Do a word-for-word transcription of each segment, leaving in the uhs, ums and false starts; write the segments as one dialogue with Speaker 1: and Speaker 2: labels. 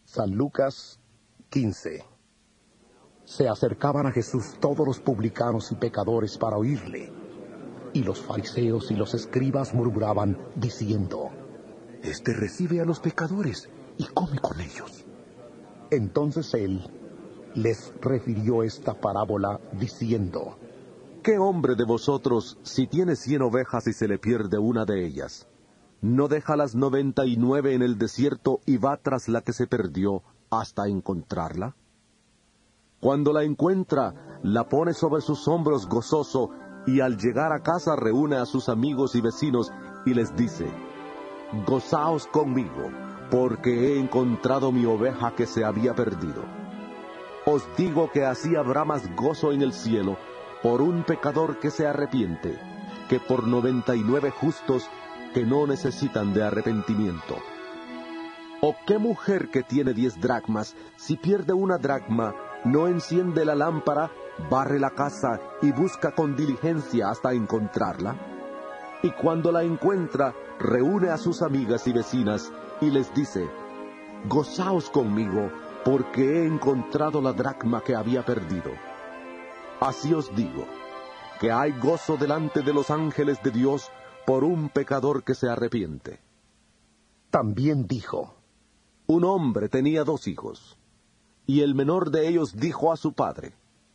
Speaker 1: San Lucas quince. Se acercaban a Jesús todos los publicanos y pecadores para oírle, y los fariseos y los escribas murmuraban, diciendo:
Speaker 2: Este recibe a los pecadores y come con ellos.
Speaker 1: Entonces él les refirió esta parábola, diciendo:
Speaker 3: ¿Qué hombre de vosotros, si tiene cien ovejas y se le pierde una de ellas, no deja las noventa y nueve en el desierto y va tras la que se perdió hasta encontrarla? Cuando la encuentra, la pone sobre sus hombros gozoso, y al llegar a casa reúne a sus amigos y vecinos y les dice: Gozaos conmigo, porque he encontrado mi oveja que se había perdido. Os digo que así habrá más gozo en el cielo por un pecador que se arrepiente, que por noventa y nueve justos que no necesitan de arrepentimiento. ¿O qué mujer que tiene diez dracmas, si pierde una dracma, no enciende la lámpara, barre la casa y busca con diligencia hasta encontrarla? Y cuando la encuentra, reúne a sus amigas y vecinas y les dice: Gozaos conmigo, porque he encontrado la dracma que había perdido. Así os digo, que hay gozo delante de los ángeles de Dios por un pecador que se arrepiente.
Speaker 1: También dijo:
Speaker 3: Un hombre tenía dos hijos, y el menor de ellos dijo a su padre: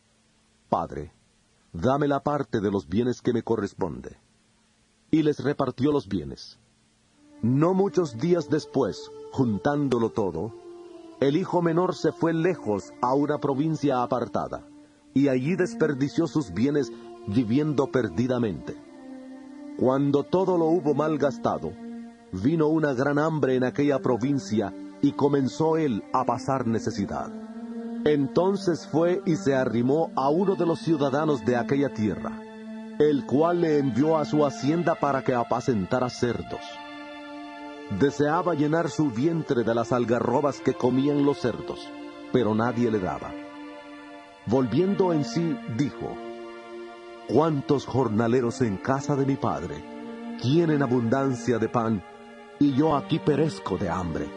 Speaker 3: Padre, dame la parte de los bienes que me corresponde. Y les repartió los bienes. No muchos días después, juntándolo todo, el hijo menor se fue lejos a una provincia apartada, y allí desperdició sus bienes viviendo perdidamente. Cuando todo lo hubo malgastado, vino una gran hambre en aquella provincia, y comenzó él a pasar necesidad. Entonces fue y se arrimó a uno de los ciudadanos de aquella tierra, el cual le envió a su hacienda para que apacentara cerdos. Deseaba llenar su vientre de las algarrobas que comían los cerdos, pero nadie le daba. Volviendo en sí, dijo: ¿Cuántos jornaleros en casa de mi padre tienen abundancia de pan, y yo aquí perezco de hambre?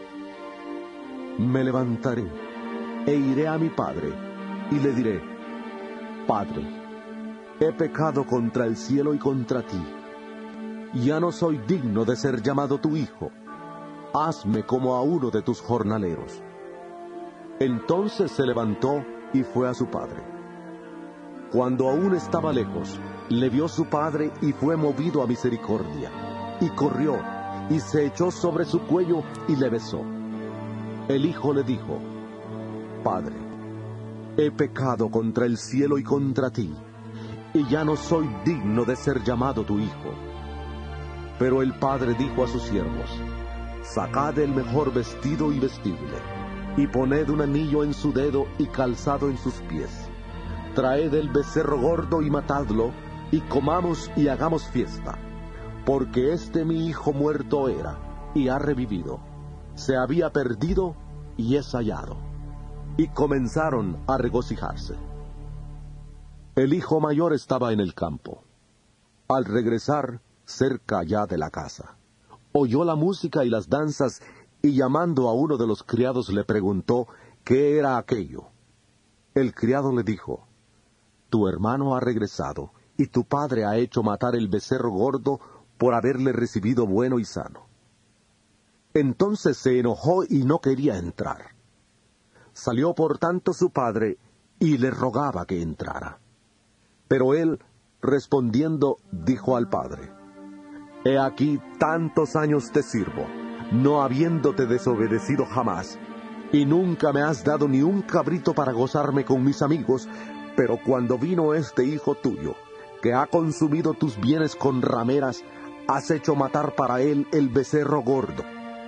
Speaker 3: Me levantaré e iré a mi padre, y le diré: Padre, he pecado contra el cielo y contra ti. Ya no soy digno de ser llamado tu hijo. Hazme como a uno de tus jornaleros. Entonces se levantó y fue a su padre. Cuando aún estaba lejos, le vio su padre y fue movido a misericordia, y corrió, y se echó sobre su cuello y le besó. El hijo le dijo: Padre, he pecado contra el cielo y contra ti, y ya no soy digno de ser llamado tu hijo. Pero el padre dijo a sus siervos: Sacad el mejor vestido y vestidle, y poned un anillo en su dedo y calzado en sus pies. Traed el becerro gordo y matadlo, y comamos y hagamos fiesta, porque este mi hijo muerto era, y ha revivido. Se había perdido, y es hallado. Y comenzaron a regocijarse. El hijo mayor estaba en el campo. Al regresar, cerca ya de la casa, oyó la música y las danzas, y llamando a uno de los criados le preguntó qué era aquello. El criado le dijo: Tu hermano ha regresado, y tu padre ha hecho matar el becerro gordo por haberle recibido bueno y sano. Entonces se enojó y no quería entrar. Salió por tanto su padre, y le rogaba que entrara. Pero él, respondiendo, dijo al padre: He aquí tantos años te sirvo, no habiéndote desobedecido jamás, y nunca me has dado ni un cabrito para gozarme con mis amigos, pero cuando vino este hijo tuyo, que ha consumido tus bienes con rameras, has hecho matar para él el becerro gordo.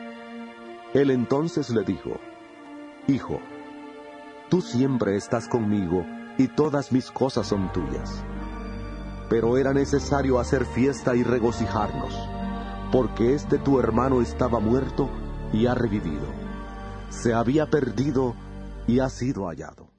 Speaker 3: Él entonces le dijo: Hijo, tú siempre estás conmigo, y todas mis cosas son tuyas. Pero era necesario hacer fiesta y regocijarnos, porque este tu hermano estaba muerto y ha revivido. Se había perdido y ha sido hallado.